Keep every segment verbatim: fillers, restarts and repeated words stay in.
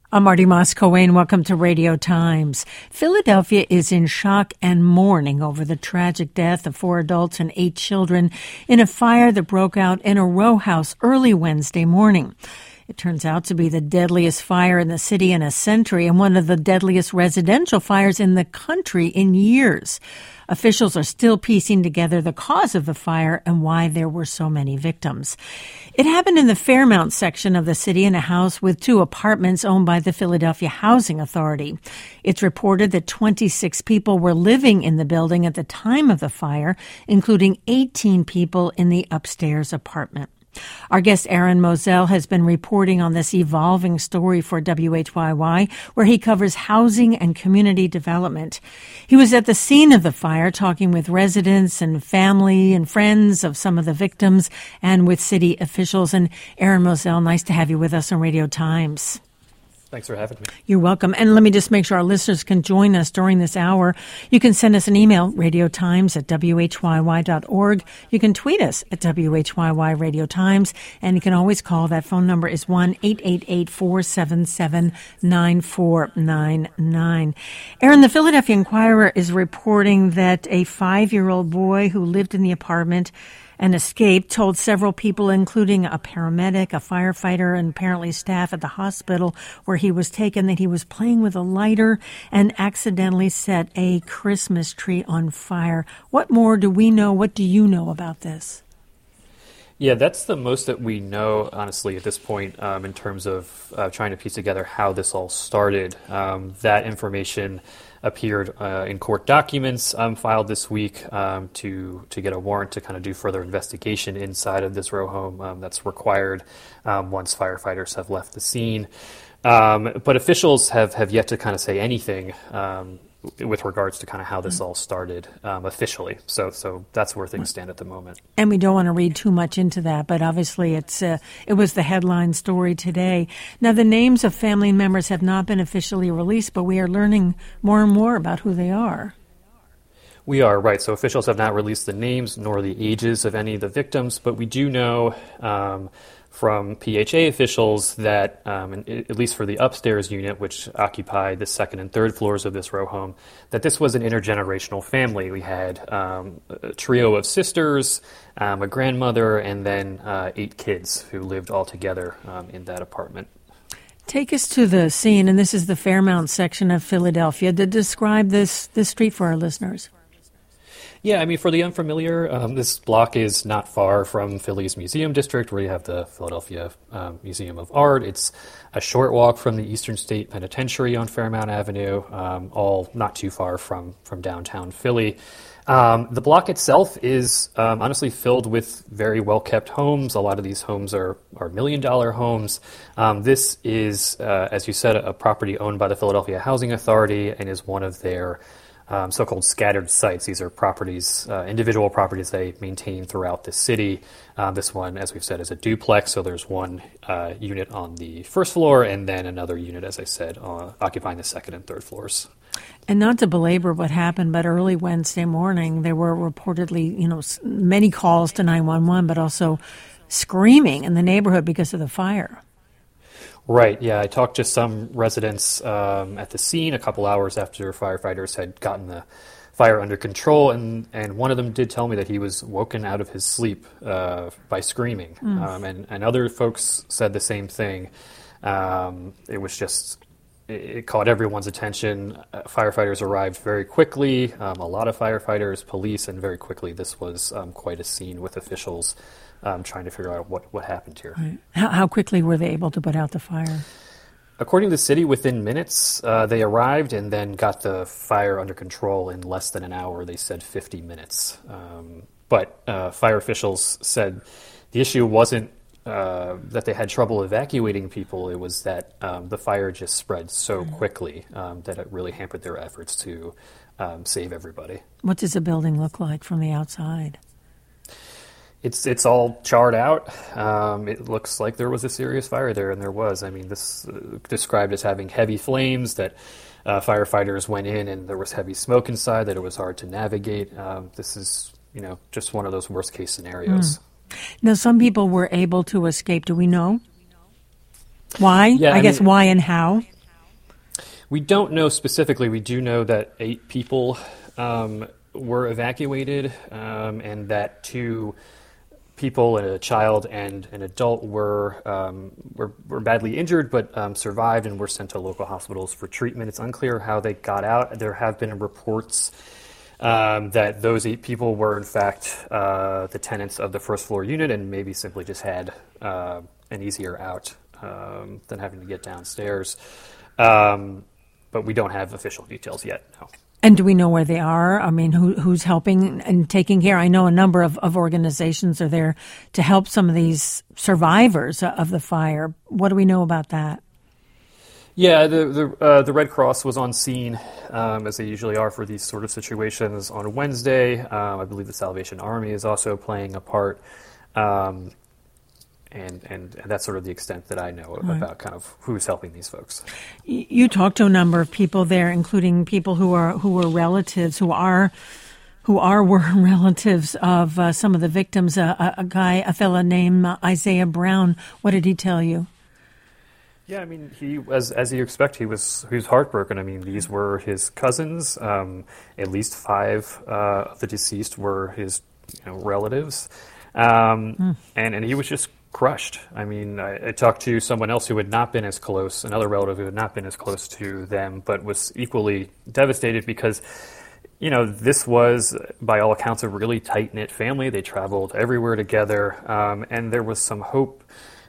I'm Marty Moss-Coane. Welcome to Radio Times. Philadelphia is in shock and mourning over the tragic death of four adults and eight children in a fire that broke out in a row house early Wednesday morning. It turns out to be the deadliest fire in the city in a century and one of the deadliest residential fires in the country in years. Officials are still piecing together the cause of the fire and why there were so many victims. It happened in the Fairmount section of the city in a house with two apartments owned by the Philadelphia Housing Authority. It's reported that twenty-six people were living in the building at the time of the fire, including eighteen people in the upstairs apartment. Our guest Aaron Moselle has been reporting on this evolving story for W H Y Y, where he covers housing and community development. He was at the scene of the fire talking with residents and family and friends of some of the victims and with city officials. And Aaron Moselle, nice to have you with us on Radio Times. Thanks for having me. You're welcome. And let me just make sure our listeners can join us during this hour. You can send us an email, radiotimes at w h y y dot org. You can tweet us at W H Y Y Radio Times. And you can always call. That phone number is one eight eight eight, four seven seven, nine four nine nine. Aaron, the Philadelphia Inquirer is reporting that a five-year-old boy who lived in the apartment and escaped told several people, including a paramedic, a firefighter, and apparently staff at the hospital where he was taken, that he was playing with a lighter and accidentally set a Christmas tree on fire. What more do we know? What do you know about this? Yeah, that's the most that we know, honestly, at this point, um, in terms of uh, trying to piece together how this all started. Um, that information appeared uh, in court documents um, filed this week um, to to get a warrant to kind of do further investigation inside of this row home um, that's required um, once firefighters have left the scene. Um, but officials have, have yet to kind of say anything um, with regards to kind of how this all started um, officially. So so that's where things stand at the moment. And we don't want to read too much into that, but obviously it's uh, it was the headline story today. Now, the names of family members have not been officially released, but we are learning more and more about who they are. We are, right. So officials have not released the names nor the ages of any of the victims, but we do know um, from P H A officials that, um, at least for the upstairs unit, which occupied the second and third floors of this row home, that this was an intergenerational family. We had um, a trio of sisters, um, a grandmother, and then uh, eight kids who lived all together um, in that apartment. Take us to the scene, and this is the Fairmount section of Philadelphia. To describe this, this street for our listeners. Yeah, I mean, for the unfamiliar, um, this block is not far from Philly's Museum District, where you have the Philadelphia um, Museum of Art. It's a short walk from the Eastern State Penitentiary on Fairmount Avenue, um, all not too far from, from downtown Philly. Um, the block itself is um, honestly filled with very well-kept homes. A lot of these homes are, are million-dollar homes. Um, this is, uh, as you said, a property owned by the Philadelphia Housing Authority and is one of their Um, so-called scattered sites. These are properties, uh, individual properties they maintain throughout the city. Uh, this one, as we've said, is a duplex, so there's one uh, unit on the first floor and then another unit, as I said, uh, occupying the second and third floors. And not to belabor what happened, but early Wednesday morning, there were reportedly, you know, many calls to nine one one, but also screaming in the neighborhood because of the fire. Right, yeah. I talked to some residents um, at the scene a couple hours after firefighters had gotten the fire under control, and, and one of them did tell me that he was woken out of his sleep uh, by screaming. Mm. Um, and, and other folks said the same thing. Um, it was just, it, it caught everyone's attention. Uh, firefighters arrived very quickly, um, a lot of firefighters, police, and very quickly this was um, quite a scene with officials Um, trying to figure out what, what happened here. Right. How, how quickly were they able to put out the fire? According to the city, within minutes, uh, they arrived and then got the fire under control in less than an hour. They said fifty minutes. Um, but uh, fire officials said the issue wasn't uh, that they had trouble evacuating people. It was that um, the fire just spread so quickly um, that it really hampered their efforts to um, save everybody. What does the building look like from the outside? It's it's all charred out. Um, it looks like there was a serious fire there, and there was. I mean, this uh, described as having heavy flames, that uh, firefighters went in and there was heavy smoke inside, that it was hard to navigate. Um, this is, you know, just one of those worst-case scenarios. Mm. Now, some people were able to escape. Do we know why? Yeah, I, I mean, guess why and how? We don't know specifically. We do know that eight people um, were evacuated, um, and that two people, a child and an adult, were um, were, were badly injured, but um, survived and were sent to local hospitals for treatment. It's unclear how they got out. There have been reports um, that those eight people were, in fact, uh, the tenants of the first floor unit, and maybe simply just had uh, an easier out um, than having to get downstairs. Um, but we don't have official details yet. No. And do we know where they are? I mean, who, who's helping and taking care? I know a number of, of organizations are there to help some of these survivors of the fire. What do we know about that? Yeah, the the, uh, the Red Cross was on scene, um, as they usually are for these sort of situations, on Wednesday. Um, I believe the Salvation Army is also playing a part. Um, And, and and that's sort of the extent that I know right. about kind of who's helping these folks. You talked to a number of people there, including people who are who were relatives, who are who are were relatives of uh, some of the victims. Uh, a, a guy, a fella named uh, Isaiah Brown. What did he tell you? Yeah, I mean, he as as you expect, he was he was heartbroken. I mean, these were his cousins. Um, at least five uh, of the deceased were his you know, relatives, um, mm. and and he was just crushed. I mean, I, I talked to someone else who had not been as close, another relative who had not been as close to them, but was equally devastated because, you know, this was, by all accounts, a really tight-knit family. They traveled everywhere together, um, and there was some hope,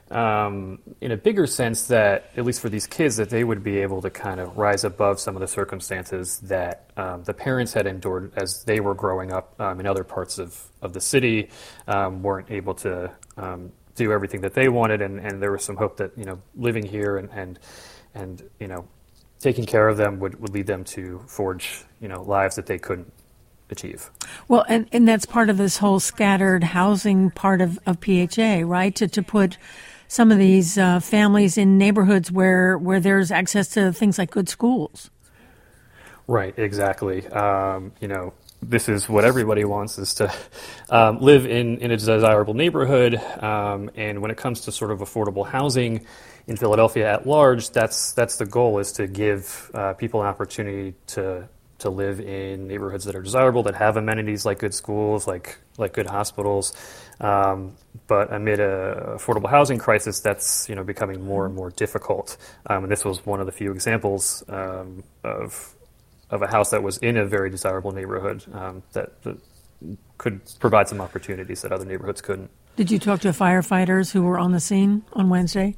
um, in a bigger sense, that, at least for these kids, that they would be able to kind of rise above some of the circumstances that um, the parents had endured as they were growing up um, in other parts of, of the city, um, weren't able to um, do everything that they wanted, and, and there was some hope that, you know, living here and, and, and you know, taking care of them would, would lead them to forge, you know, lives that they couldn't achieve. Well, and, and that's part of this whole scattered housing part of, of P H A, right? To to put some of these uh, families in neighborhoods where, where there's access to things like good schools. Right, exactly. Um, you know, this is what everybody wants, is to um, live in, in a desirable neighborhood. Um, and when it comes to sort of affordable housing in Philadelphia at large, that's that's the goal, is to give uh, people an opportunity to to live in neighborhoods that are desirable, that have amenities like good schools, like like good hospitals. Um, but amid a affordable housing crisis, that's you know becoming more and more difficult. Um, and this was one of the few examples um, of of a house that was in a very desirable neighborhood um, that, that could provide some opportunities that other neighborhoods couldn't. Did you talk to firefighters who were on the scene on Wednesday?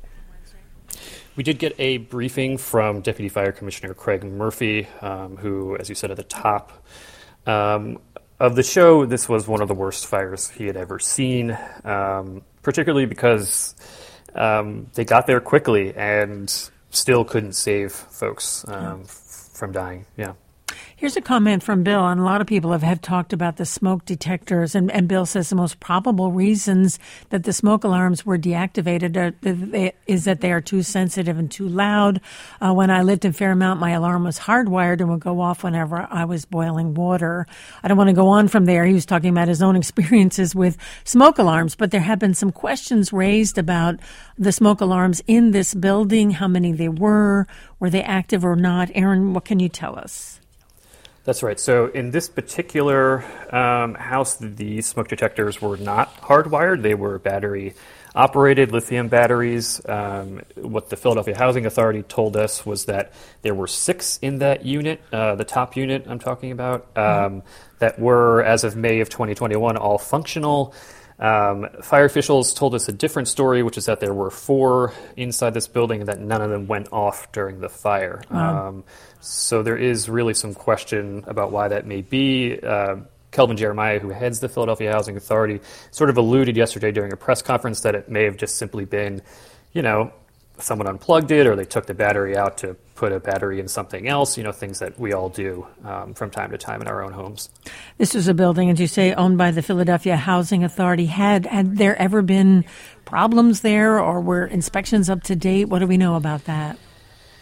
We did get a briefing from Deputy Fire Commissioner Craig Murphy, um, who, as you said at the top um, of the show, this was one of the worst fires he had ever seen, um, particularly because um, they got there quickly and still couldn't save folks um, yeah. from dying. Yeah. Here's a comment from Bill, and a lot of people have, have talked about the smoke detectors, and, and Bill says the most probable reasons that the smoke alarms were deactivated are, they, is that they are too sensitive and too loud. Uh, when I lived in Fairmount, my alarm was hardwired and would go off whenever I was boiling water. I don't want to go on from there. He was talking about his own experiences with smoke alarms, but there have been some questions raised about the smoke alarms in this building, how many they were, were they active or not. Aaron, what can you tell us? That's right. So in this particular um, house, the smoke detectors were not hardwired. They were battery-operated lithium batteries. Um, what the Philadelphia Housing Authority told us was that there were six in that unit, uh, the top unit I'm talking about, um, mm-hmm. that were, as of May of twenty twenty-one, all functional. Um, fire officials told us a different story, which is that there were four inside this building and that none of them went off during the fire. Wow. Um, so there is really some question about why that may be. Uh, Kelvin Jeremiah, who heads the Philadelphia Housing Authority, sort of alluded yesterday during a press conference that it may have just simply been, you know, someone unplugged it, or they took the battery out to put a battery in something else, you know, things that we all do um, from time to time in our own homes. This was a building, as you say, owned by the Philadelphia Housing Authority. Had had there ever been problems there, or were inspections up to date? What do we know about that?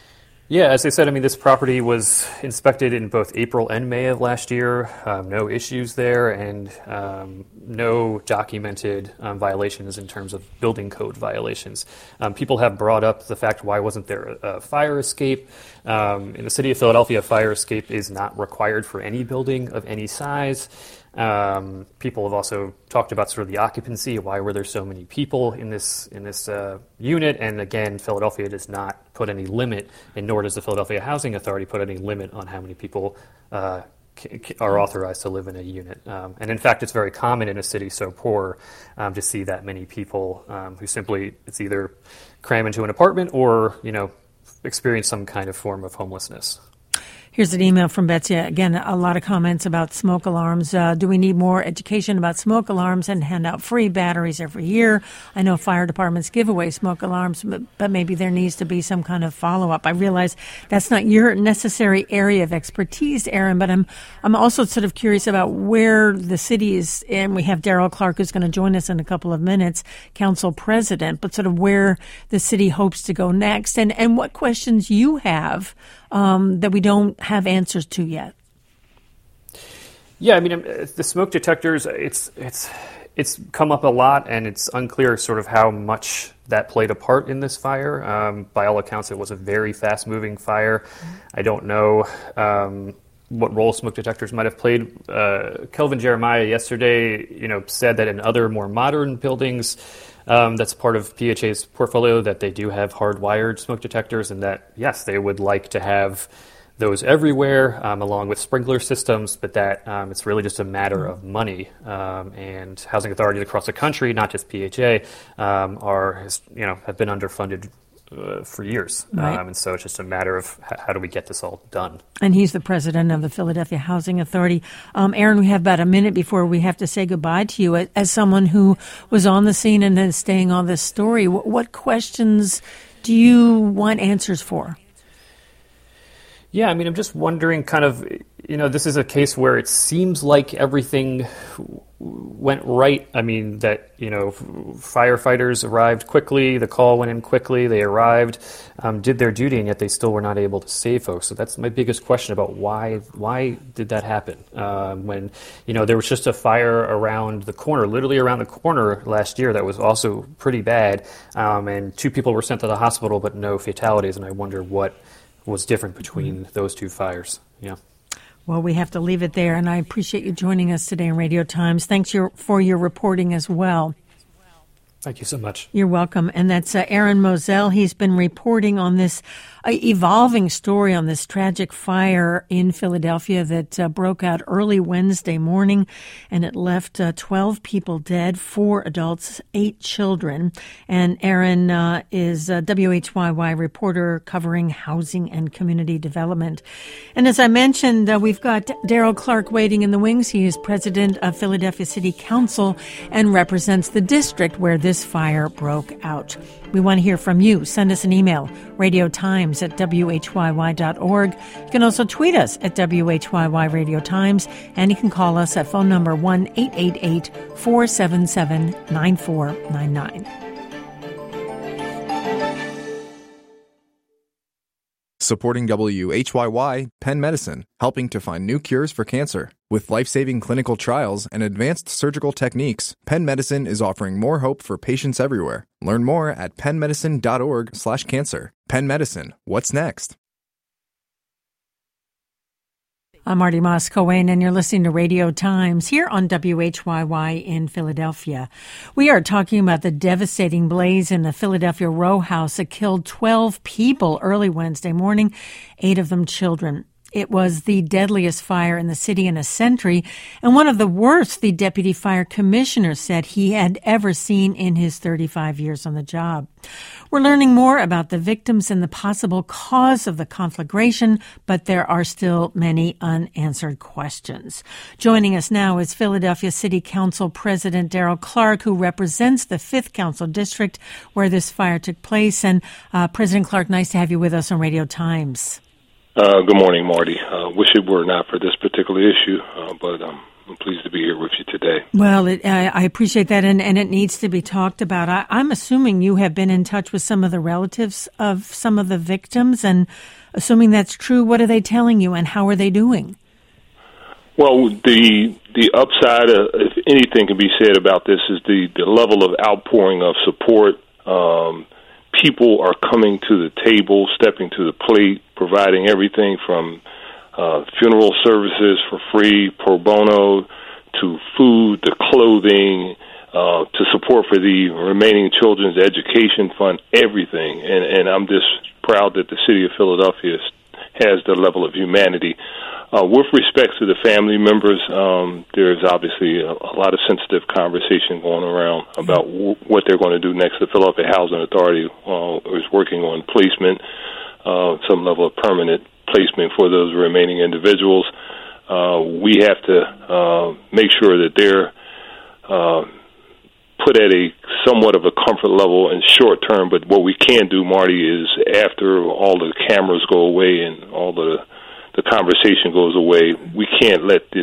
Yeah, as I said, I mean, this property was inspected in both April and May of last year. Um, no issues there, and um, no documented um, violations in terms of building code violations. Um, people have brought up the fact, why wasn't there a, a fire escape? Um, in the city of Philadelphia, fire escape is not required for any building of any size. Um, people have also talked about sort of the occupancy. Why were there so many people in this in this uh, unit? And again, Philadelphia does not put any limit, and nor does the Philadelphia Housing Authority put any limit on how many people uh, c- c- are authorized to live in a unit. Um, and in fact, it's very common in a city so poor um, to see that many people um, who simply, it's either cram into an apartment or, you know, experience some kind of form of homelessness. Here's an email from Betsy. Again, a lot of comments about smoke alarms. Uh, do we need more education about smoke alarms and hand out free batteries every year? I know fire departments give away smoke alarms, but, but maybe there needs to be some kind of follow-up. I realize that's not your necessary area of expertise, Aaron, but I'm I'm also sort of curious about where the city is, and we have Daryl Clark who's going to join us in a couple of minutes, council president, but sort of where the city hopes to go next, and, and what questions you have Um, that we don't have answers to yet. Yeah, I mean, the smoke detectors, it's it's it's come up a lot, and it's unclear sort of how much that played a part in this fire. Um, by all accounts, it was a very fast-moving fire. Mm-hmm. I don't know um, what role smoke detectors might have played. Uh, Kelvin Jeremiah yesterday, you know, said that in other more modern buildings, Um, that's part of P H A's portfolio, that they do have hardwired smoke detectors, and that, yes, they would like to have those everywhere, um, along with sprinkler systems, but that um, it's really just a matter of money. Um, and housing authorities across the country, not just P H A, um, are, you know, have been underfunded Uh, for years. Right. Um, and so it's just a matter of h- how do we get this all done. And he's the president of the Philadelphia Housing Authority. Um, Aaron, we have about a minute before we have to say goodbye to you. As, as someone who was on the scene and is staying on this story, what, what questions do you want answers for? Yeah, I mean, I'm just wondering kind of, you know, this is a case where it seems like everything went right. I mean, that, you know, firefighters arrived quickly, the call went in quickly, they arrived, um, did their duty, and yet they still were not able to save folks. So that's my biggest question about why why did that happen? Um, when, you know, there was just a fire around the corner, literally around the corner last year that was also pretty bad, um, and two people were sent to the hospital, but no fatalities, and I wonder what was different between those two fires. Yeah. Well, we have to leave it there, and I appreciate you joining us today in Radio Times. Thanks your, for your reporting as well. Thank you so much. You're welcome. And that's uh, Aaron Moselle. He's been reporting on this uh, evolving story on this tragic fire in Philadelphia that uh, broke out early Wednesday morning, and it left uh, twelve people dead, four adults, eight children. And Aaron uh, is a W H Y Y reporter covering housing and community development. And as I mentioned, uh, we've got Daryl Clark waiting in the wings. He is president of Philadelphia City Council and represents the district where this fire broke out. We want to hear from you. Send us an email, radiotimes at w h y y dot org. You can also tweet us at W H Y Y Radio Times, and you can call us at phone number one eight eight eight, four seven seven, nine four nine nine. Supporting W H Y Y, Penn Medicine, helping to find new cures for cancer. With life-saving clinical trials and advanced surgical techniques, Penn Medicine is offering more hope for patients everywhere. Learn more at penn medicine dot org slash cancer. Penn Medicine, what's next? I'm Marty Moss-Cohen, and you're listening to Radio Times here on W H Y Y in Philadelphia. We are talking about the devastating blaze in the Philadelphia row house that killed twelve people early Wednesday morning, eight of them children. It was the deadliest fire in the city in a century, and one of the worst, the deputy fire commissioner said he had ever seen in his thirty-five years on the job. We're learning more about the victims and the possible cause of the conflagration, but there are still many unanswered questions. Joining us now is Philadelphia City Council President Daryl Clark, who represents the fifth Council District where this fire took place. And uh, President Clark, nice to have you with us on Radio Times. Uh, good morning, Marty. Uh, wish it were not for this particular issue, uh, but um, I'm pleased to be here with you today. Well, it, I, I appreciate that, and, and it needs to be talked about. I, I'm assuming you have been in touch with some of the relatives of some of the victims, and assuming that's true, what are they telling you, and how are they doing? Well, the the upside, uh, if anything can be said about this, is the, the level of outpouring of support. Um, people are coming to the table, stepping to the plate, providing everything from uh, funeral services for free, pro bono, to food, to clothing, uh, to support for the remaining children's education fund, everything. And, and I'm just proud that the city of Philadelphia has the level of humanity. Uh, with respect to the family members, um, there's obviously a, a lot of sensitive conversation going around about w- what they're going to do next. The Philadelphia Housing Authority uh, is working on placement, uh, some level of permanent placement for those remaining individuals. Uh, we have to uh, make sure that they're uh, put at a somewhat of a comfort level in short term. But what we can do, Marty, is after all the cameras go away and all the the conversation goes away, we can't let this.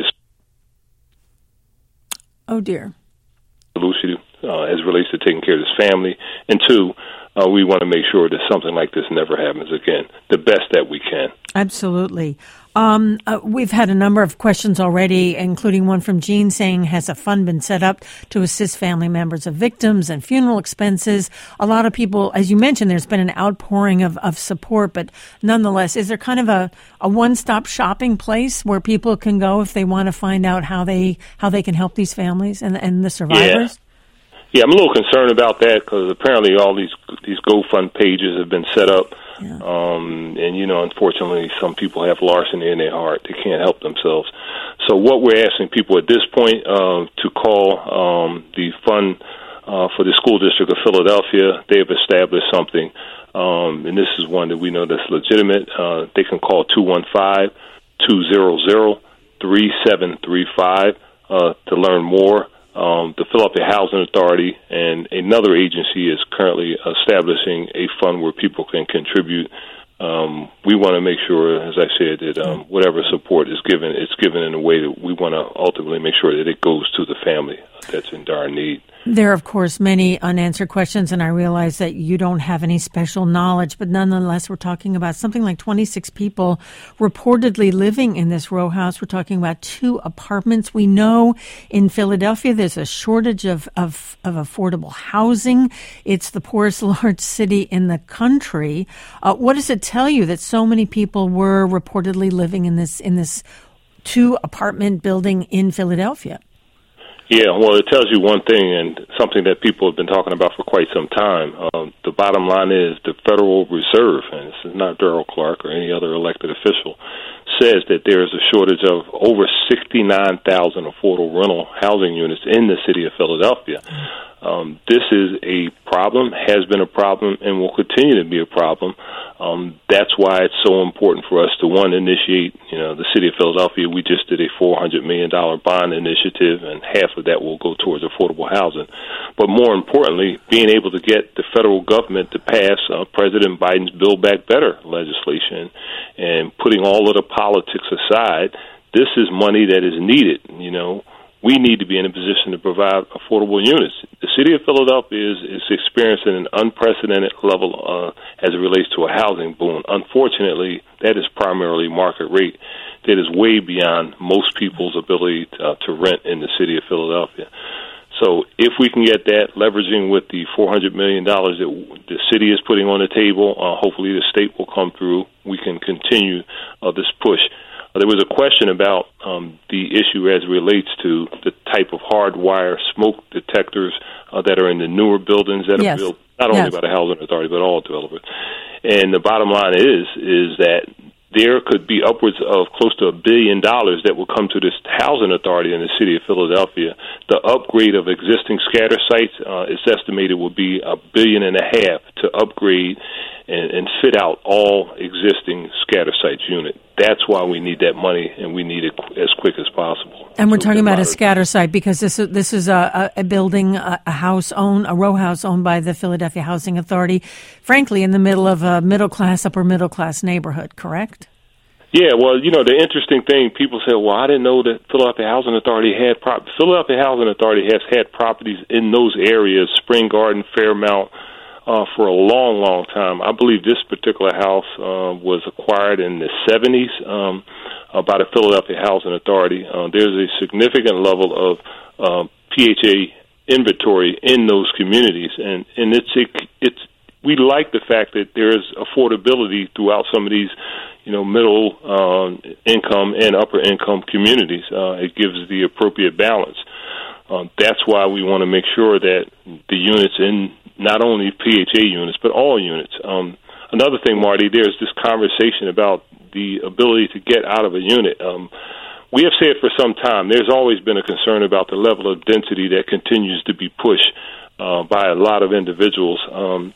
Oh dear. Solution uh, as it relates to taking care of this family, and two, uh, we want to make sure that something like this never happens again. The best that we can. Absolutely. Um, uh, we've had a number of questions already, including one from Jean saying, has a fund been set up to assist family members of victims and funeral expenses? A lot of people, as you mentioned, there's been an outpouring of, of support, but nonetheless, is there kind of a, a one-stop shopping place where people can go if they want to find out how they how they can help these families and, and the survivors? Yeah. yeah, I'm a little concerned about that because apparently all these these GoFund pages have been set up. Yeah. Um, and, you know, unfortunately, some people have larceny in their heart. They can't help themselves. So what we're asking people at this point uh, to call um, the fund uh, for the school district of Philadelphia. They have established something, um, and this is one that we know that's legitimate. Uh, they can call two one five, two hundred, three seven three five uh, to learn more. Um, the Philadelphia Housing Authority and another agency is currently establishing a fund where people can contribute. Um, we want to make sure, as I said, that um, whatever support is given, it's given in a way that we want to ultimately make sure that it goes to the family that's in dire need. There are, of course, many unanswered questions, and I realize that you don't have any special knowledge, but nonetheless, we're talking about something like twenty-six people reportedly living in this row house. We're talking about two apartments. We know in Philadelphia there's a shortage of, of, of affordable housing. It's the poorest large city in the country. Uh, what does it tell you that so many people were reportedly living in this in this two-apartment building in Philadelphia? Yeah, well, it tells you one thing, and something that people have been talking about for quite some time. Um, the bottom line is the Federal Reserve, and this is not Darrell Clarke or any other elected official, says that there is a shortage of over sixty-nine thousand affordable rental housing units in the city of Philadelphia. Um, this is a problem, has been a problem, and will continue to be a problem. Um, that's why it's so important for us to, one, initiate, you know, the city of Philadelphia. We just did a four hundred million dollars bond initiative, and half of that will go towards affordable housing. But more importantly, being able to get the federal government to pass uh, President Biden's Build Back Better legislation and putting all of the politics aside, this is money that is needed, you know. We need to be in a position to provide affordable units. The city of Philadelphia is, is experiencing an unprecedented level uh, as it relates to a housing boom. Unfortunately, that is primarily market rate. That is way beyond most people's ability to, uh, to rent in the city of Philadelphia. So if we can get that, leveraging with the four hundred million dollars that the city is putting on the table, uh, hopefully the state will come through. We can continue uh, this push. There was a question about um, the issue as it relates to the type of hardwire smoke detectors uh, that are in the newer buildings that yes. are built not only yes. by the Housing Authority but all developers. And the bottom line is is that there could be upwards of close to a billion dollars that will come to this Housing Authority in the city of Philadelphia. The upgrade of existing scatter sites uh, is estimated will be a billion and a half to upgrade and, and fit out all existing scatter sites unit. That's why we need that money, and we need it qu- as quick as possible. And we're so talking about a scatter site because this is, this is a, a building, a, a house owned, a row house owned by the Philadelphia Housing Authority, frankly, in the middle of a middle-class, upper middle-class neighborhood, correct? Yeah, well, you know, the interesting thing, people say, well, I didn't know that Philadelphia Housing Authority had prop- Philadelphia Housing Authority has had properties in those areas, Spring Garden, Fairmount, uh, for a long, long time. I believe this particular house uh, was acquired in the seventies um, uh, by the Philadelphia Housing Authority. Uh, there's a significant level of uh, P H A inventory in those communities, and, and it's it, it's we like the fact that there's affordability throughout some of these, you know, middle um, income and upper income communities. Uh, it gives the appropriate balance. Uh, that's why we want to make sure that the units in not only P H A units, but all units. Um, another thing, Marty, there's this conversation about the ability to get out of a unit. Um, we have said for some time there's always been a concern about the level of density that continues to be pushed uh, by a lot of individuals. Um,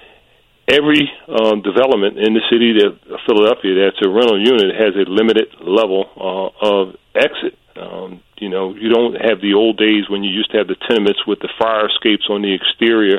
Every uh, development in the city of Philadelphia that's a rental unit has a limited level uh, of exit. Um, you know, you don't have the old days when you used to have the tenements with the fire escapes on the exterior.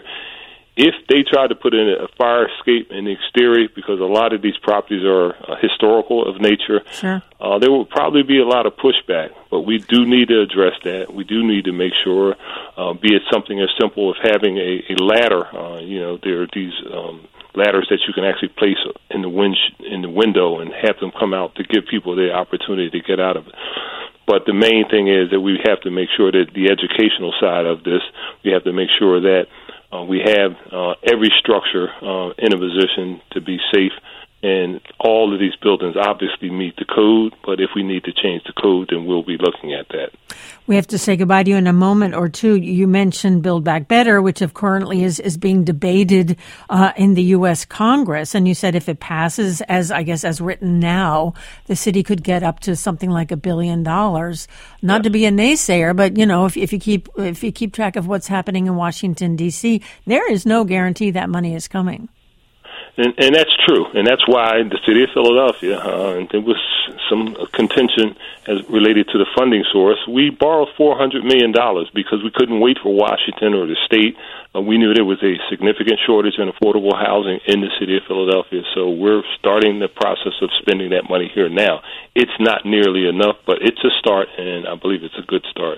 If they try to put in a fire escape in the exterior, because a lot of these properties are uh, historical of nature, sure. uh, there will probably be a lot of pushback. But we do need to address that. We do need to make sure, uh, be it something as simple as having a, a ladder. Uh, you know, there are these um, ladders that you can actually place in the wind in the window and have them come out to give people the opportunity to get out of it. But the main thing is that we have to make sure that the educational side of this, we have to make sure that Uh, we have uh, every structure uh, in a position to be safe, and all of these buildings obviously meet the code, but if we need to change the code, then we'll be looking at that. We have to say goodbye to you in a moment or two. You mentioned Build Back Better, which of currently is, is being debated uh, in the U S Congress, and you said if it passes, as I guess as written now, the city could get up to something like a billion dollars. Not yes. to be a naysayer, but you know, if, if you keep if you keep track of what's happening in Washington D C, there is no guarantee that money is coming. And, and that's true, and that's why the city of Philadelphia, uh, and there was some contention as related to the funding source. We borrowed four hundred million dollars because we couldn't wait for Washington or the state. Uh, we knew there was a significant shortage in affordable housing in the city of Philadelphia, so we're starting the process of spending that money here now. It's not nearly enough, but it's a start, and I believe it's a good start.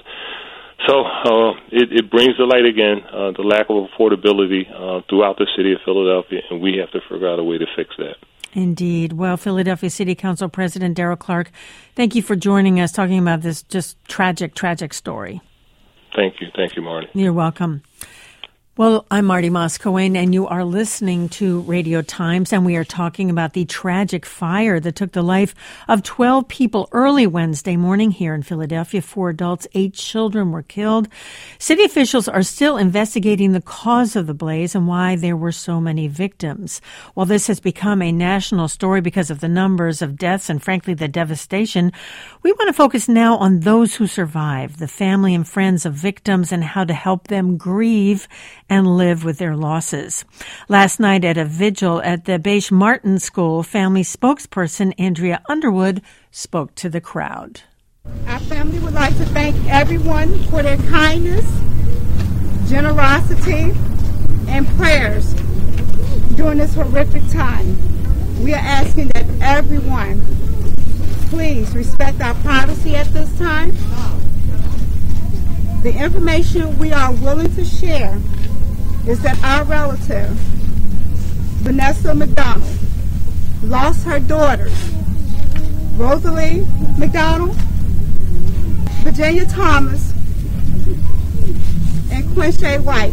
So uh, it, it brings to light again uh, the lack of affordability uh, throughout the city of Philadelphia, and we have to figure out a way to fix that. Indeed. Well, Philadelphia City Council President Darrell Clarke, thank you for joining us, talking about this just tragic, tragic story. Thank you. Thank you, Marty. You're welcome. Well, I'm Marty Moss-Coane, and you are listening to Radio Times, and we are talking about the tragic fire that took the life of twelve people early Wednesday morning here in Philadelphia. Four adults, eight children were killed. City officials are still investigating the cause of the blaze and why there were so many victims. While this has become a national story because of the numbers of deaths and, frankly, the devastation, we want to focus now on those who survived, the family and friends of victims, and how to help them grieve and live with their losses. Last night at a vigil at the Baish Martin School, family spokesperson Andrea Underwood spoke to the crowd. Our family would like to thank everyone for their kindness, generosity, and prayers during this horrific time. We are asking that everyone please respect our privacy at this time. The information we are willing to share is that our relative, Vanessa McDonald, lost her daughters, Rosalie McDonald, Virginia Thomas, and Quincy White.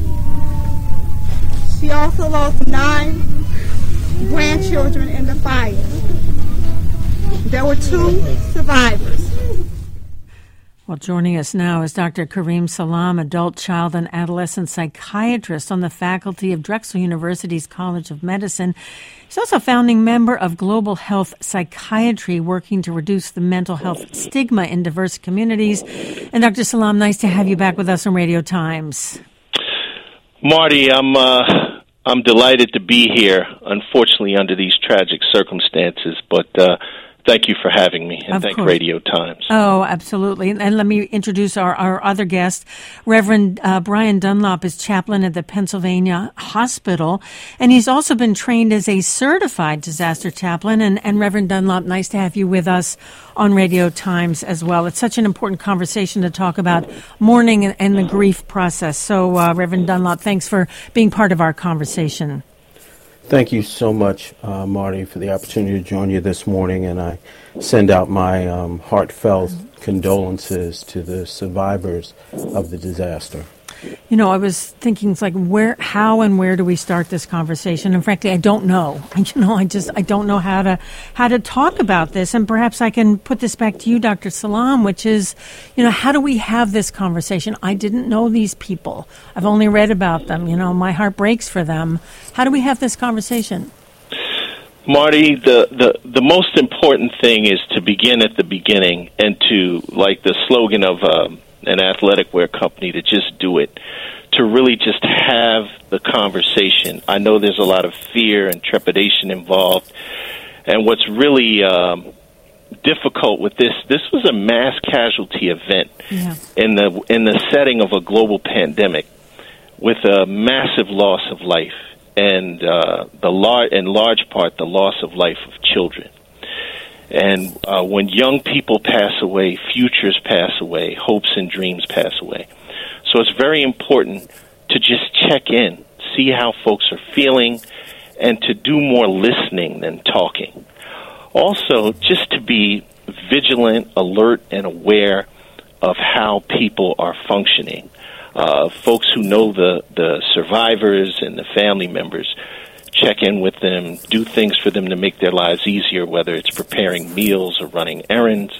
She also lost nine grandchildren in the fire. There were two survivors. Well, joining us now is Doctor Kareem Salam, adult, child, and adolescent psychiatrist on the faculty of Drexel University's College of Medicine. He's also a founding member of Global Health Psychiatry, working to reduce the mental health stigma in diverse communities. And Doctor Salam, nice to have you back with us on Radio Times. Marty, I'm uh, I'm delighted to be here, unfortunately under these tragic circumstances, but uh, Thank you for having me, and Of thank course. Radio Times. Oh, absolutely. And, and let me introduce our, our other guest. Reverend uh, Brian Dunlop is chaplain at the Pennsylvania Hospital, and he's also been trained as a certified disaster chaplain. And, and Reverend Dunlop, nice to have you with us on Radio Times as well. It's such an important conversation to talk about mourning and, and the grief process. So, uh, Reverend Dunlop, thanks for being part of our conversation. Thank you so much, uh, Marty, for the opportunity to join you this morning, and I send out my um, heartfelt condolences to the survivors of the disaster. You know, I was thinking, it's like, where, how and where do we start this conversation? And frankly, I don't know. You know, I just, I don't know how to, how to talk about this. And perhaps I can put this back to you, Doctor Salam, which is, you know, how do we have this conversation? I didn't know these people. I've only read about them. You know, my heart breaks for them. How do we have this conversation? Marty, the, the, the most important thing is to begin at the beginning and to, like the slogan of um, an athletic wear company, to just do it, to really just have the conversation. I know there's a lot of fear and trepidation involved, and what's really um, difficult with this, this was a mass casualty event yeah. in the in the setting of a global pandemic with a massive loss of life, and uh, the lar- in large part the loss of life of children. And uh, when young people pass away, futures pass away, hopes and dreams pass away. So it's very important to just check in, see how folks are feeling, and to do more listening than talking. Also, just to be vigilant, alert, and aware of how people are functioning. Uh, folks who know the, the survivors and the family members, check in with them, do things for them to make their lives easier, whether it's preparing meals or running errands,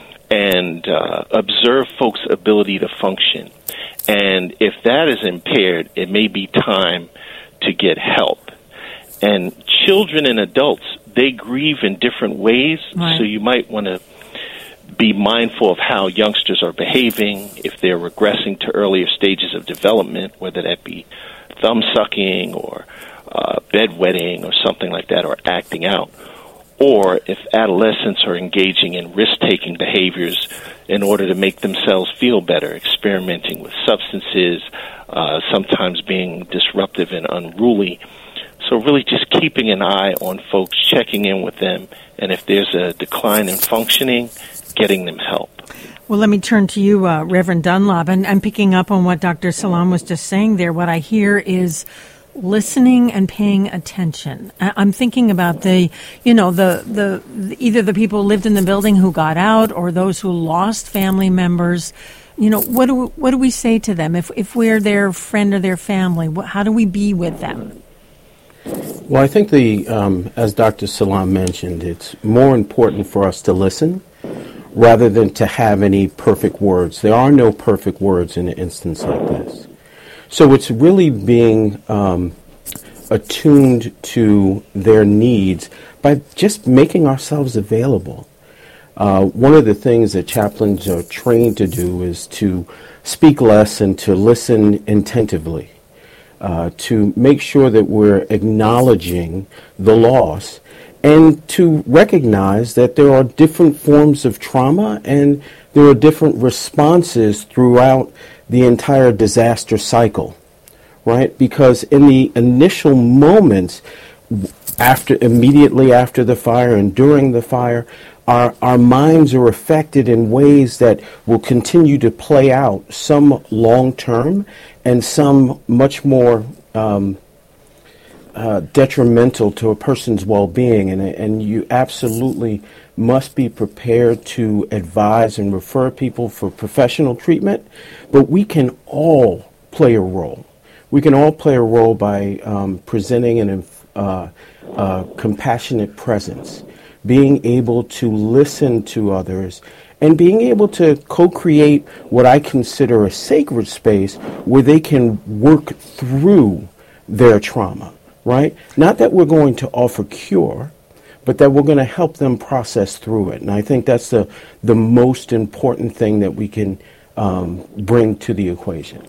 and uh, observe folks' ability to function. And if that is impaired, it may be time to get help. And children and adults, they grieve in different ways, right. So you might want to be mindful of how youngsters are behaving, if they're regressing to earlier stages of development, whether that be thumb-sucking or Uh, bedwetting or something like that, or acting out, or if adolescents are engaging in risk-taking behaviors in order to make themselves feel better, experimenting with substances, uh, sometimes being disruptive and unruly. So really just keeping an eye on folks, checking in with them, and if there's a decline in functioning, getting them help. Well, let me turn to you, uh, Reverend Dunlop, and I'm picking up on what Doctor Salam was just saying there. What I hear is listening and paying attention. I'm thinking about the, you know, the, the, the either the people who lived in the building who got out or those who lost family members. You know, what do we, what do we say to them if if we're their friend or their family? What, how do we be with them? Well, I think the um, as Doctor Salam mentioned, it's more important for us to listen rather than to have any perfect words. There are no perfect words in an instance like this. So it's really being um, attuned to their needs by just making ourselves available. Uh, one of the things that chaplains are trained to do is to speak less and to listen attentively, uh, to make sure that we're acknowledging the loss and to recognize that there are different forms of trauma and there are different responses throughout the entire disaster cycle, right? Because in the initial moments, after immediately after the fire and during the fire, our, our minds are affected in ways that will continue to play out, some long-term and some much more um, uh, detrimental to a person's well-being. And, and you absolutely must be prepared to advise and refer people for professional treatment, but we can all play a role. We can all play a role by um, presenting an uh, uh, compassionate presence, being able to listen to others, and being able to co-create what I consider a sacred space where they can work through their trauma, right? Not that we're going to offer cure, but that we're going to help them process through it. And I think that's the, the most important thing that we can um, bring to the equation.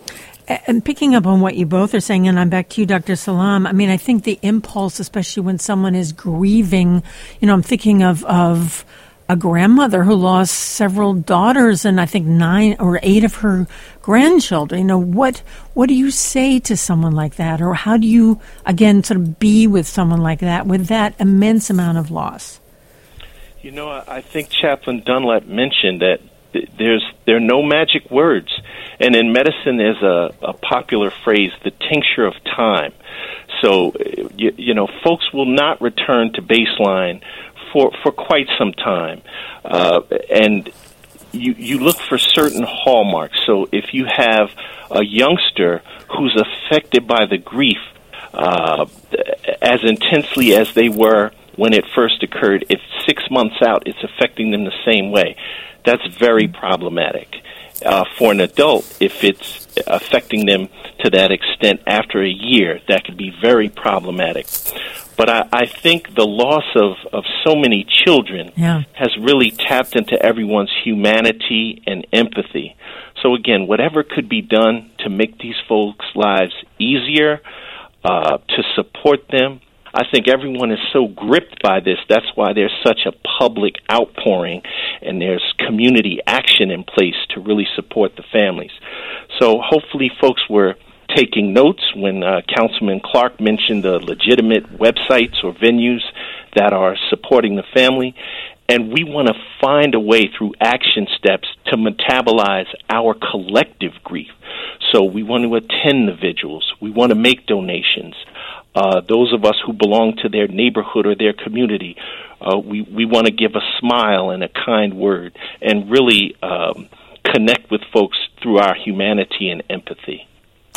And picking up on what you both are saying, and I'm back to you, Doctor Salam, I mean, I think the impulse, especially when someone is grieving, you know, I'm thinking of, of a grandmother who lost several daughters and I think nine or eight of her grandchildren. You know, what what do you say to someone like that? Or how do you, again, sort of be with someone like that with that immense amount of loss? You know, I think Chaplain Dunlap mentioned that there's there are no magic words. And in medicine, there's a, a popular phrase, the tincture of time. So, you, you know, folks will not return to baseline for, for quite some time. Uh, and you, you look for certain hallmarks. So if you have a youngster who's affected by the grief uh, as intensely as they were when it first occurred, if six months out it's affecting them the same way, that's very problematic. Uh, for an adult, if it's affecting them to that extent after a year, that could be very problematic. But I, I think the loss of, of so many children yeah. has really tapped into everyone's humanity and empathy. So again, whatever could be done to make these folks' lives easier, uh, to support them, I think everyone is so gripped by this. That's why there's such a public outpouring and there's community action in place to really support the families. So hopefully folks were taking notes when uh, Councilman Clark mentioned the legitimate websites or venues that are supporting the family. And we want to find a way through action steps to metabolize our collective grief. So we want to attend the vigils. We want to make donations. Uh, those of us who belong to their neighborhood or their community, uh, we, we want to give a smile and a kind word and really um, connect with folks through our humanity and empathy.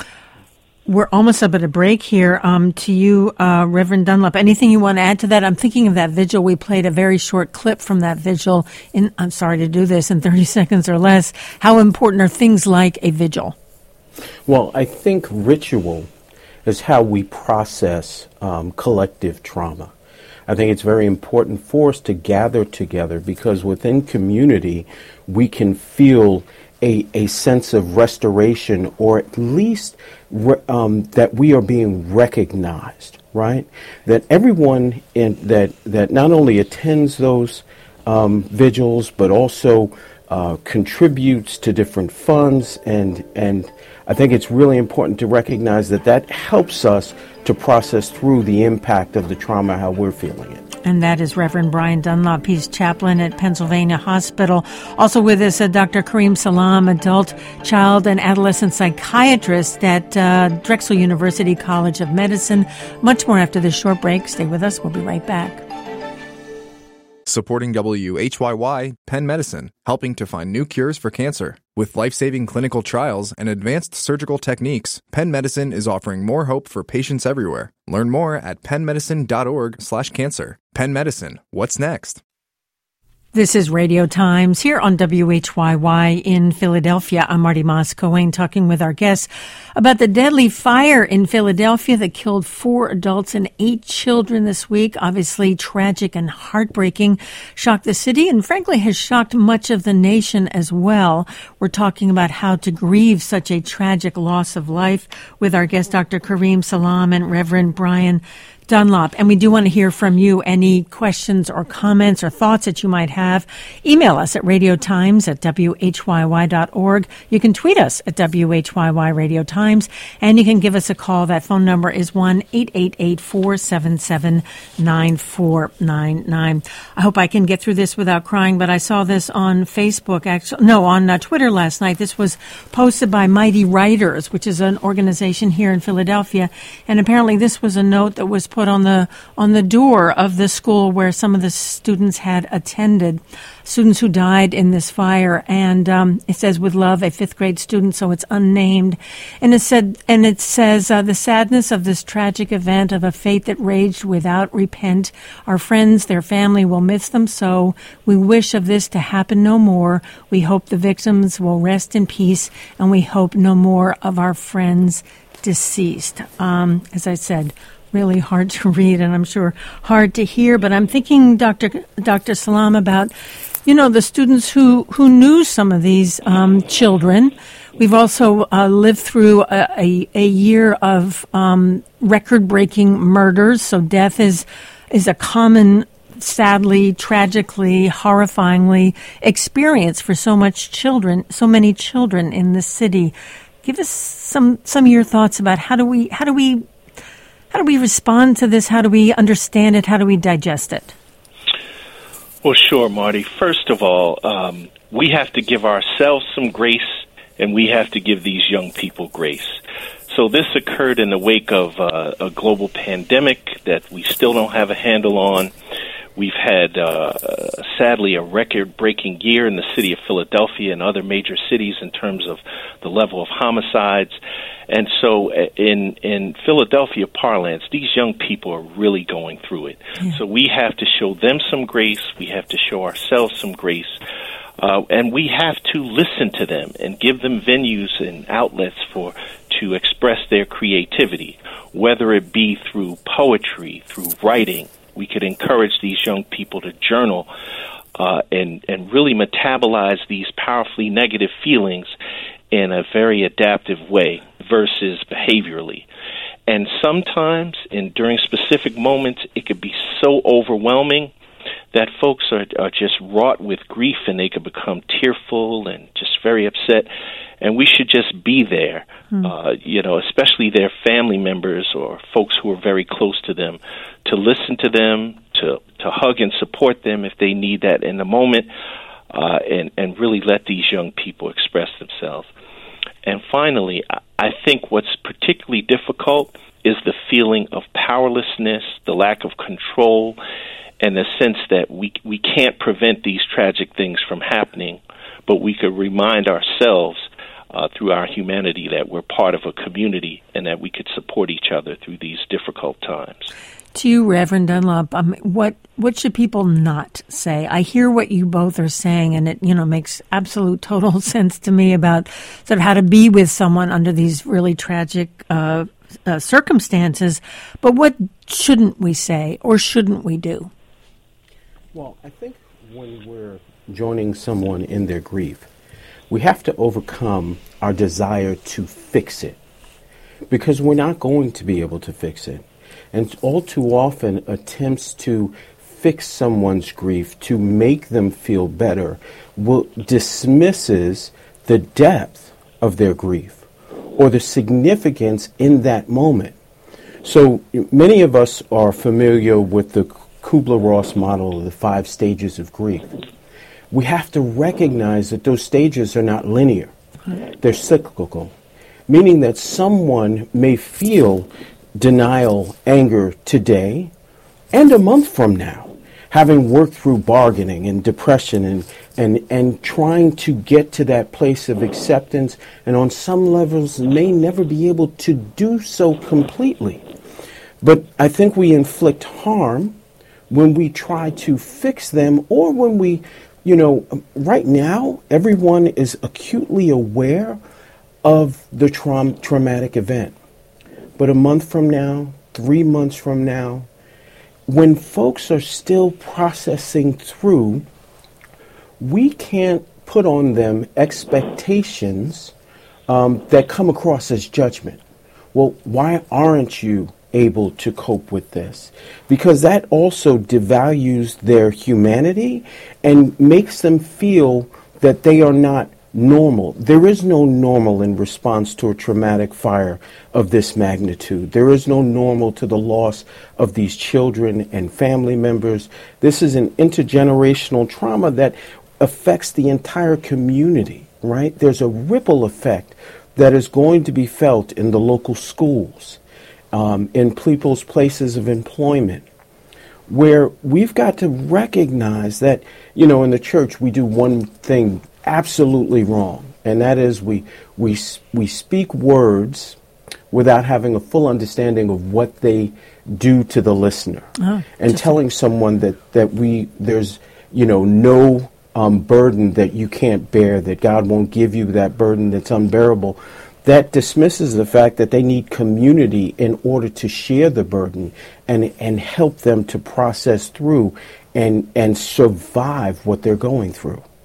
We're almost up at a break here. Um, to you, uh, Reverend Dunlap, anything you want to add to that? I'm thinking of that vigil. We played a very short clip from that vigil. In, I'm sorry to do this in thirty seconds or less. How important are things like a vigil? Well, I think ritual is how we process um, collective trauma. I think it's very important for us to gather together because within community, we can feel a, a sense of restoration or at least re- um, that we are being recognized, right? That everyone in, that, that not only attends those um, vigils, but also uh, contributes to different funds and and I think it's really important to recognize that that helps us to process through the impact of the trauma, how we're feeling it. And that is Reverend Brian Dunlap. He's chaplain at Pennsylvania Hospital. Also with us, uh, Doctor Kareem Salam, adult, child, and adolescent psychiatrist at uh, Drexel University College of Medicine. Much more after this short break. Stay with us. We'll be right back. Supporting W H Y Y, Penn Medicine, helping to find new cures for cancer. With life-saving clinical trials and advanced surgical techniques, Penn Medicine is offering more hope for patients everywhere. Learn more at pennmedicine.org slash cancer. Penn Medicine, what's next? This is Radio Times here on W H Y Y in Philadelphia. I'm Marty Moss-Cohen talking with our guests about the deadly fire in Philadelphia that killed four adults and eight children this week. Obviously tragic and heartbreaking. Shocked the city and frankly has shocked much of the nation as well. We're talking about how to grieve such a tragic loss of life with our guest, Doctor Kareem Salam and Reverend Brian Dunlap. And we do want to hear from you. Any questions or comments or thoughts that you might have, email us at radiotimes at w h y y dot org. You can tweet us at W H Y Y Radio Times, and you can give us a call. That phone number is one eight eight eight, four seven seven, nine four nine nine. I hope I can get through this without crying, but I saw this on Facebook, actually, no, on uh, Twitter last night. This was posted by Mighty Writers, which is an organization here in Philadelphia, and apparently this was a note that was put on the on the door of the school where some of the students had attended, students who died in this fire. And um, it says, "With love, a fifth grade student," so it's unnamed. And it said, and it says, uh, "The sadness of this tragic event of a fate that raged without repent. Our friends, their family will miss them so. We wish of this to happen no more. We hope the victims will rest in peace, and we hope no more of our friends deceased." Um, as I said, really hard to read, and I'm sure hard to hear. But I'm thinking, Doctor Doctor Salam, about, you know, the students who, who knew some of these um, children, We've also uh, lived through a, a, a year of um, record-breaking murders, so death is is a common, sadly, tragically, horrifyingly experience for so much children, so many children in this city. Give us some some of your thoughts about how do we how do we how do we respond to this? How do we understand it? How do we digest it? Well, sure, Marty. First of all, um, we have to give ourselves some grace, and we have to give these young people grace. So this occurred in the wake of uh, a global pandemic that we still don't have a handle on. We've had, uh, sadly, a record-breaking year in the city of Philadelphia and other major cities in terms of the level of homicides. And so in in Philadelphia parlance, these young people are really going through it. Yeah. So we have to show them some grace. We have to show ourselves some grace. Uh, and we have to listen to them and give them venues and outlets for to express their creativity, whether it be through poetry, through writing. We could encourage these young people to journal uh, and, and really metabolize these powerfully negative feelings in a very adaptive way versus behaviorally. And sometimes, in during specific moments, it could be so overwhelming that folks are, are just wrought with grief, and they could become tearful and just very upset. And we should just be there, hmm. uh, you know, especially their family members or folks who are very close to them, to listen to them, to, to hug and support them if they need that in the moment, uh, and, and really let these young people express themselves. And finally, I think what's particularly difficult is the feeling of powerlessness, the lack of control, and the sense that we we can't prevent these tragic things from happening, but we could remind ourselves uh, through our humanity that we're part of a community and that we could support each other through these difficult times. To you, Reverend Dunlop, um, what what should people not say? I hear what you both are saying, and it you know makes absolute total sense to me about sort of how to be with someone under these really tragic uh, uh, circumstances. But what shouldn't we say or shouldn't we do? Well, I think when we're joining someone in their grief, we have to overcome our desire to fix it, because we're not going to be able to fix it. And all too often, attempts to fix someone's grief, to make them feel better, will dismisses the depth of their grief or the significance in that moment. So many of us are familiar with the Kubler-Ross model of the five stages of grief. We have to recognize that those stages are not linear. They're cyclical, meaning that someone may feel denial, anger today and a month from now, having worked through bargaining and depression and, and, and trying to get to that place of acceptance, and on some levels may never be able to do so completely. But I think we inflict harm when we try to fix them, or when we, you know, right now, everyone is acutely aware of the tra- traumatic event. But a month from now, three months from now, when folks are still processing through, we can't put on them expectations um, that come across as judgment. Well, why aren't you able to cope with this? Because that also devalues their humanity and makes them feel that they are not normal. There is no normal in response to a traumatic fire of this magnitude. There is no normal to the loss of these children and family members. This is an intergenerational trauma that affects the entire community, right? There's a ripple effect that is going to be felt in the local schools, Um, in people's places of employment, where we've got to recognize that, you know, in the church we do one thing absolutely wrong, and that is we we we speak words without having a full understanding of what they do to the listener, oh, and telling someone that that we there's you know no um, burden that you can't bear, that God won't give you that burden that's unbearable. That dismisses the fact that they need community in order to share the burden and and help them to process through and and survive what they're going through.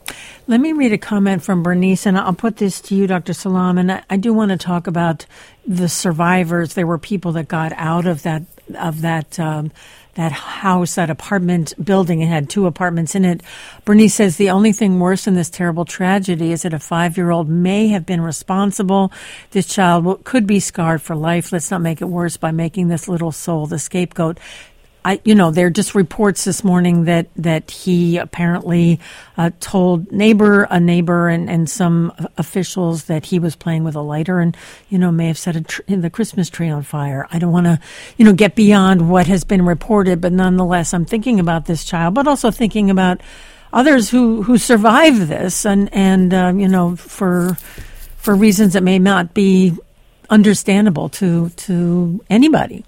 Let me read a comment from Bernice, and I'll put this to you, Doctor Salam. And I, I do want to talk about the survivors. There were people that got out of that of that um, that house, that apartment building. It had two apartments in it. Bernice says the only thing worse than this terrible tragedy is that a five-year-old may have been responsible. This child will, could be scarred for life. Let's not make it worse by making this little soul the scapegoat. I, you know, there are just reports this morning that, that he apparently uh, told neighbor, a neighbor and, and some officials that he was playing with a lighter and, you know, may have set a tr- the Christmas tree on fire. I don't want to, you know, get beyond what has been reported, but nonetheless, I'm thinking about this child, but also thinking about others who, who survived this and, and uh, you know, for for reasons that may not be understandable to to anybody.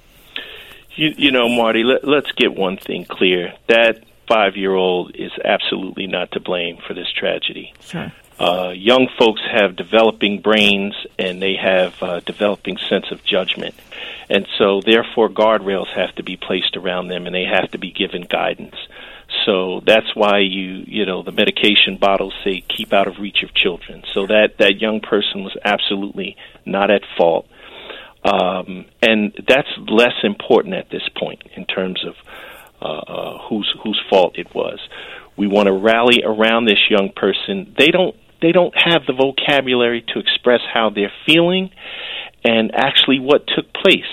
You, you know, Marty, let, let's get one thing clear. That five-year-old is absolutely not to blame for this tragedy. Sure. Uh, young folks have developing brains, and they have a developing sense of judgment. And so, therefore, guardrails have to be placed around them, and they have to be given guidance. So that's why you, you know, the medication bottles say keep out of reach of children. So that, that young person was absolutely not at fault. Um, and that's less important at this point in terms of uh, uh, whose whose fault it was. We want to rally around this young person. They don't they don't have the vocabulary to express how they're feeling and actually what took place.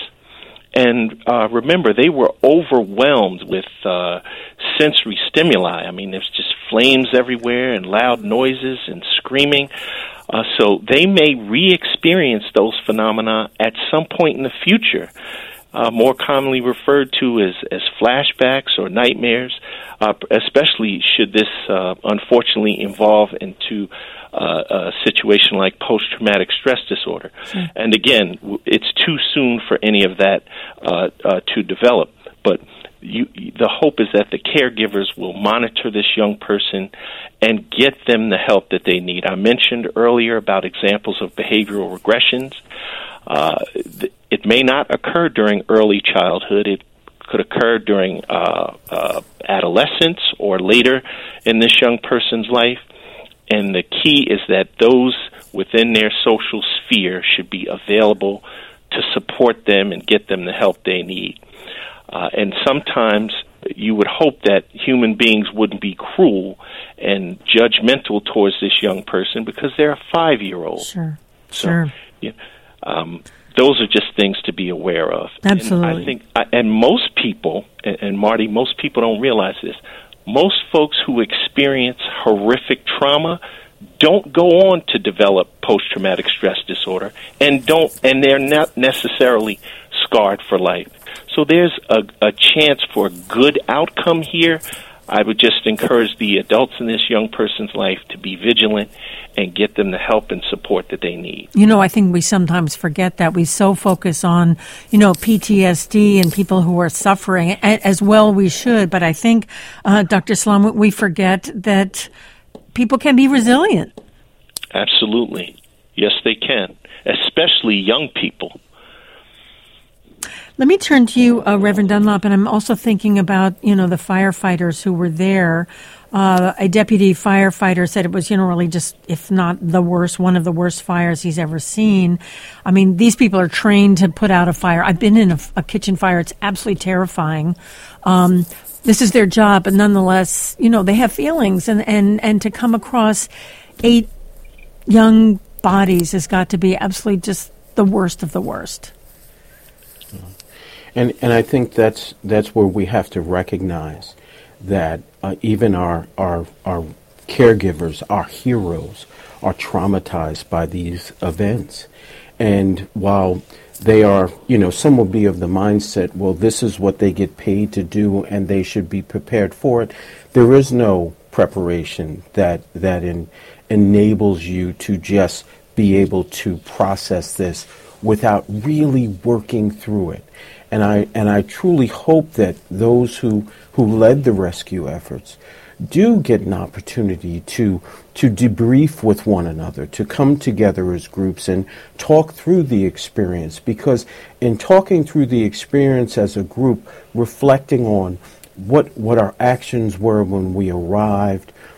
And uh, remember, they were overwhelmed with uh, sensory stimuli. I mean, there's just flames everywhere and loud noises and screaming. Uh, so they may re-experience those phenomena at some point in the future, uh, more commonly referred to as, as flashbacks or nightmares, uh, especially should this uh, unfortunately evolve into uh, a situation like post-traumatic stress disorder. Mm. And again, it's too soon for any of that uh, uh, to develop, but You, the hope is that the caregivers will monitor this young person and get them the help that they need. I mentioned earlier about examples of behavioral regressions. Uh, it may not occur during early childhood. It could occur during uh, uh, adolescence or later in this young person's life. And the key is that those within their social sphere should be available to support them and get them the help they need. Uh, and sometimes you would hope that human beings wouldn't be cruel and judgmental towards this young person because they're a five-year-old. Sure, so, sure. Yeah, um, those are just things to be aware of. Absolutely. And I think, and most people, and, and Marty, most people don't realize this. Most folks who experience horrific trauma don't go on to develop post-traumatic stress disorder, and don't, and they're not necessarily scarred for life. So there's a, a chance for a good outcome here. I would just encourage the adults in this young person's life to be vigilant and get them the help and support that they need. You know, I think we sometimes forget that. We so focus on, you know, P T S D and people who are suffering, as well we should. But I think, uh, Doctor Salam, we forget that people can be resilient. Absolutely. Yes, they can, especially young people. Let me turn to you, uh, Reverend Dunlop, and I'm also thinking about, you know, the firefighters who were there. Uh, a deputy firefighter said it was, you know, really just, if not the worst, one of the worst fires he's ever seen. I mean, these people are trained to put out a fire. I've been in a, a kitchen fire. It's absolutely terrifying. Um, this is their job, but nonetheless, you know, they have feelings, and, and, and to come across eight young bodies has got to be absolutely just the worst of the worst. And and I think that's that's where we have to recognize that uh, even our, our our caregivers, our heroes, are traumatized by these events. And while they are, you know, some will be of the mindset, well, this is what they get paid to do and they should be prepared for it, there is no preparation that that in, enables you to just be able to process this without really working through it. And I and I truly hope that those who, who led the rescue efforts do get an opportunity to to debrief with one another, to come together as groups and talk through the experience. Because in talking through the experience as a group, reflecting on what what our actions were when we arrived,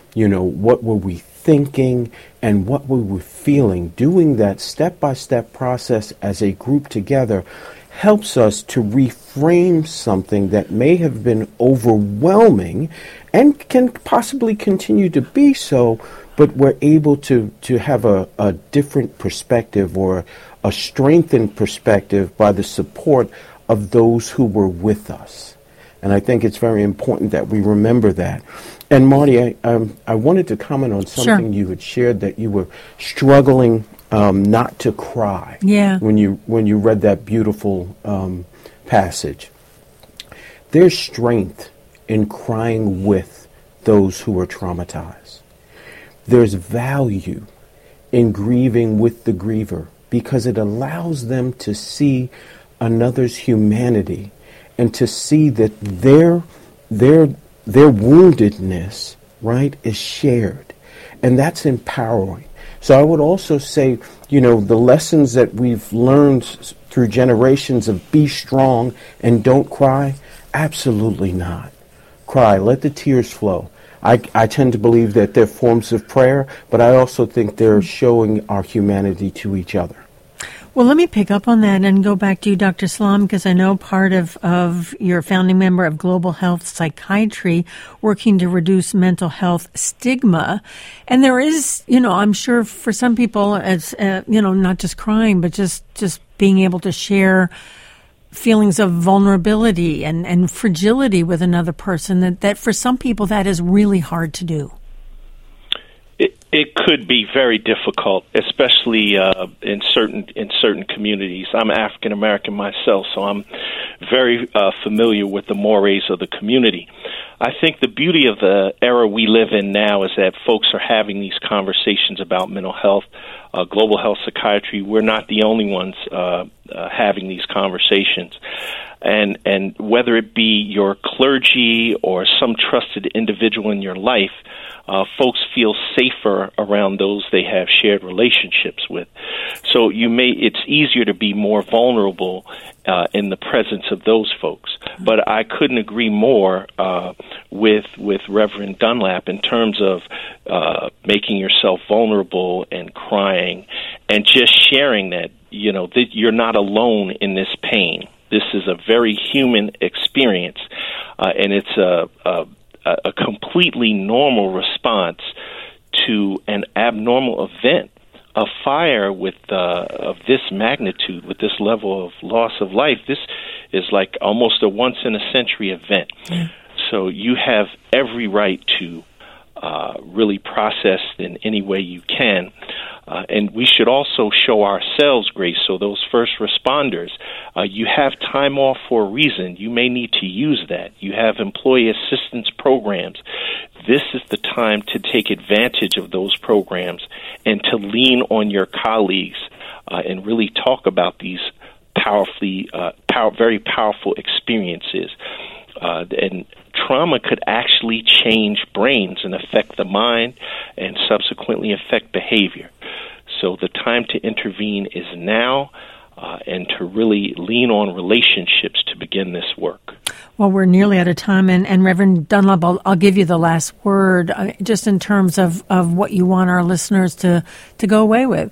You know, what were we thinking and what were we feeling? Doing that step-by-step process as a group together helps us to reframe something that may have been overwhelming and can possibly continue to be so, but we're able to, to have a, a different perspective or a strengthened perspective by the support of those who were with us. And I think it's very important that we remember that. And Marty, I, um, I wanted to comment on something Sure. you had shared, that you were struggling um, not to cry Yeah. when you when you read that beautiful um, passage. There's strength in crying with those who are traumatized. There's value in grieving with the griever because it allows them to see another's humanity and to see that their their their woundedness, right, is shared. And that's empowering. So I would also say, you know, the lessons that we've learned s- through generations of be strong and don't cry, absolutely not. Cry, let the tears flow. I, I tend to believe that they're forms of prayer, but I also think they're showing our humanity to each other. Well, let me pick up on that and go back to you, Doctor Salam, because I know part of, of your founding member of Global Health Psychiatry, working to reduce mental health stigma. And there is, you know, I'm sure for some people, as uh, you know, not just crying, but just, just being able to share feelings of vulnerability and, and fragility with another person, that, that for some people that is really hard to do. It, it could be very difficult, especially uh, in certain in certain communities. I'm African American myself, so I'm very uh, familiar with the mores of the community. I think the beauty of the era we live in now is that folks are having these conversations about mental health, uh, global health psychiatry. We're not the only ones uh, uh, having these conversations. And and whether it be your clergy or some trusted individual in your life, uh, folks feel safer around those they have shared relationships with. So you may it's easier to be more vulnerable uh, in the presence of those folks. But I couldn't agree more uh, with with Reverend Dunlap in terms of uh, making yourself vulnerable and crying and just sharing that, you know, that you're not alone in this pain. This is a very human experience, uh, and it's a, a, a completely normal response to an abnormal event. A fire with uh, of this magnitude, with this level of loss of life, this is like almost a once-in-a-century event. Mm. So you have every right to uh, really process in any way you can. Uh, and we should also show ourselves grace. So those first responders, uh, you have time off for a reason. You may need to use that. You have employee assistance programs. This is the time to take advantage of those programs and to lean on your colleagues uh, and really talk about these powerfully, uh, power, very powerful experiences. Uh, and trauma could actually change brains and affect the mind and subsequently affect behavior. So the time to intervene is now, uh, and to really lean on relationships to begin this work. Well, we're nearly out of time, and, and Reverend Dunlap, I'll, I'll give you the last word, uh, just in terms of, of what you want our listeners to, to go away with.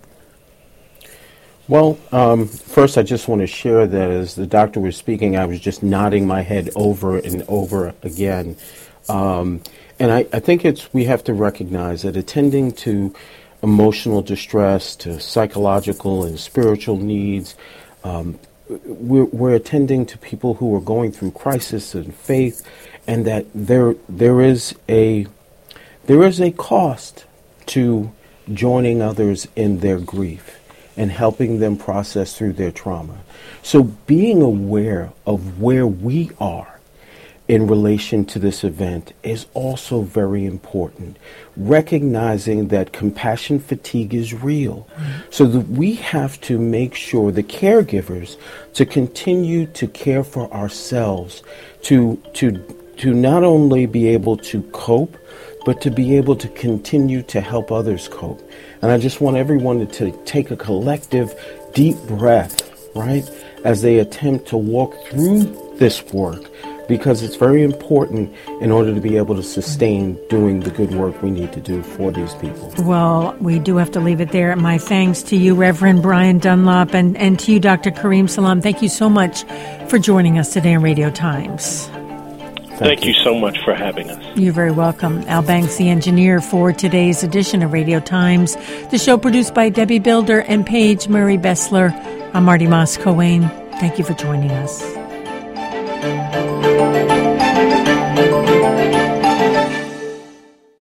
Well, um, first I just want to share that as the doctor was speaking, I was just nodding my head over and over again. Um, and I, I think it's we have to recognize that attending to emotional distress, to psychological and spiritual needs, um, we're, we're attending to people who are going through crisis and faith, and that there there is a there is a cost to joining others in their grief and helping them process through their trauma. So being aware of where we are in relation to this event is also very important. Recognizing that compassion fatigue is real. Mm-hmm. So that we have to make sure, the caregivers, to continue to care for ourselves, to to to not only be able to cope, but to be able to continue to help others cope. And I just want everyone to, to take a collective deep breath, right, as they attempt to walk through this work, because it's very important in order to be able to sustain doing the good work we need to do for these people. Well, we do have to leave it there. My thanks to you, Reverend Brian Dunlop, and, and to you, Doctor Kareem Salam. Thank you so much for joining us today on Radio Times. Thank, Thank you. you so much for having us. You're very welcome. Al Banks, the engineer for today's edition of Radio Times. The show produced by Debbie Builder and Paige Murray Bessler. I'm Marty Moss-Coane. Thank you for joining us.